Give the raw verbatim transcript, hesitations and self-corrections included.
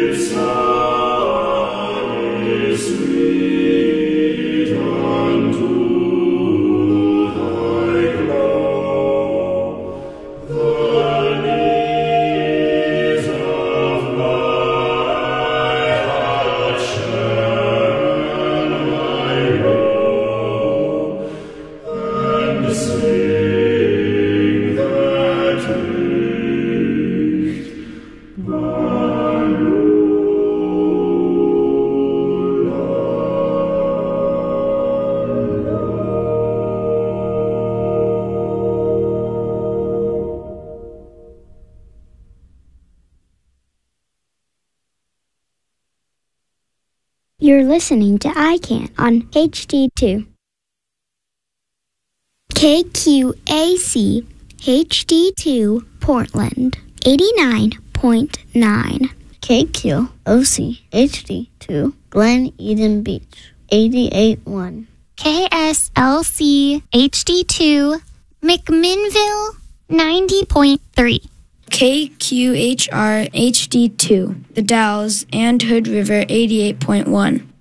You're listening to I CAN on H D two. K Q A C H D two Portland eighty-nine point nine. K Q O C H D two Glen Eden Beach eighty-eight point one. K S L C H D two McMinnville ninety point three. K Q H R H D two, The Dalles and Hood River eighty-eight point one.